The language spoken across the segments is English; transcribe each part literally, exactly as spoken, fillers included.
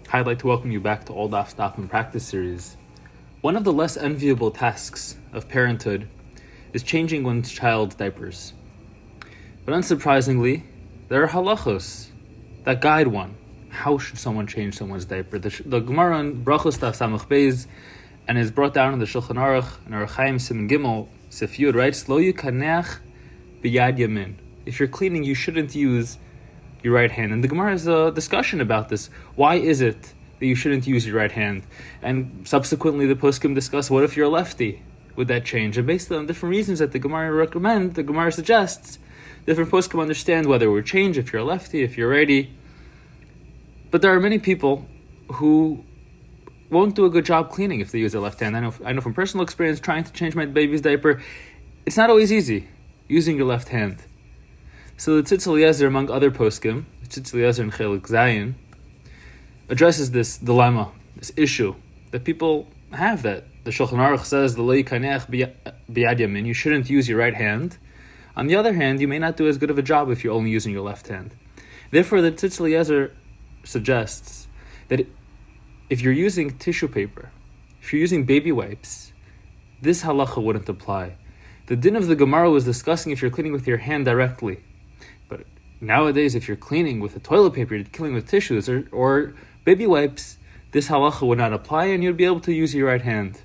I'd like to welcome you back to All Daf Daf and Practice series. One of the less enviable tasks of parenthood is changing one's child's diapers. But unsurprisingly, there are halachos that guide one. How should someone change someone's diaper? The, the Gemara in Brachos Daf Samach Beis and is brought down in the Shulchan Aruch and Orach Chaim Siman Gimel Sif Yud writes, Lo yukaneach biyad yamin. If you're cleaning, you shouldn't use your right hand. And the Gemara has a discussion about this. Why is it that you shouldn't use your right hand? And subsequently the poskim discuss, what if you're a lefty? Would that change? And based on different reasons that the Gemara recommend, the Gemara suggests, different poskim understand whether it would change if you're a lefty, if you're righty. But there are many people who won't do a good job cleaning if they use their left hand. I know I know from personal experience, trying to change my baby's diaper, it's not always easy using your left hand. So the Tzitz Eliezer, among other poskim, Tzitz Eliezer and Chelik Zayin, addresses this dilemma, this issue that people have, that the Shulchan Aruch says, the Lo yukaneach biyad yamin, you shouldn't use your right hand. On the other hand, you may not do as good of a job if you're only using your left hand. Therefore, the Tzitz Eliezer suggests that if you're using tissue paper, if you're using baby wipes, this halacha wouldn't apply. The din of the Gemara was discussing if you're cleaning with your hand directly. But nowadays, if you're cleaning with a toilet paper, you're cleaning with tissues or, or baby wipes, this halacha would not apply and you'd be able to use your right hand.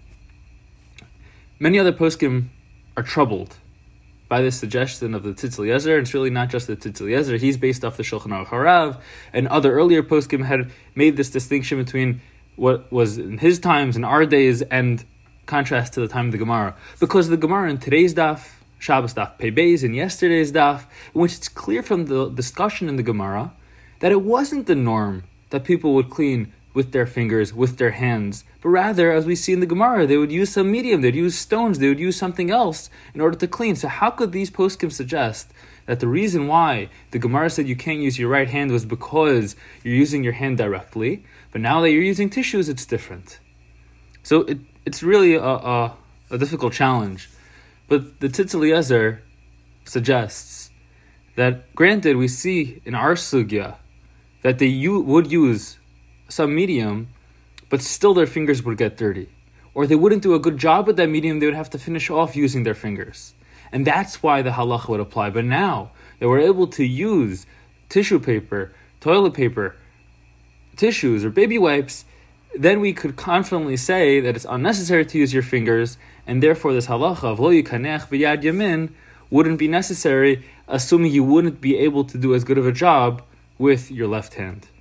Many other poskim are troubled by this suggestion of the Tzitz Eliezer. It's really not just the Tzitz Eliezer. He's based off the Shulchan Aruch Harav, and other earlier poskim had made this distinction between what was in his times, in our days, and contrast to the time of the Gemara. Because the Gemara in today's daf, Shabbos daf Pei Beis, and yesterday's daf, in which it's clear from the discussion in the Gemara that it wasn't the norm that people would clean with their fingers, with their hands, but rather, as we see in the Gemara, they would use some medium, they'd use stones, they would use something else in order to clean. So how could these poskim suggest that the reason why the Gemara said you can't use your right hand was because you're using your hand directly, but now that you're using tissues, it's different? So it, it's really a, a, a difficult challenge. But the Tzitz Eliezer suggests that, granted, we see in our sugya that they u- would use some medium, but still their fingers would get dirty. Or they wouldn't do a good job with that medium, they would have to finish off using their fingers. And that's why the halacha would apply. But now that we're able to use tissue paper, toilet paper, tissues, or baby wipes, then we could confidently say that it's unnecessary to use your fingers, and therefore this halacha of Lo yukaneach biyad yamin wouldn't be necessary, assuming you wouldn't be able to do as good of a job with your left hand.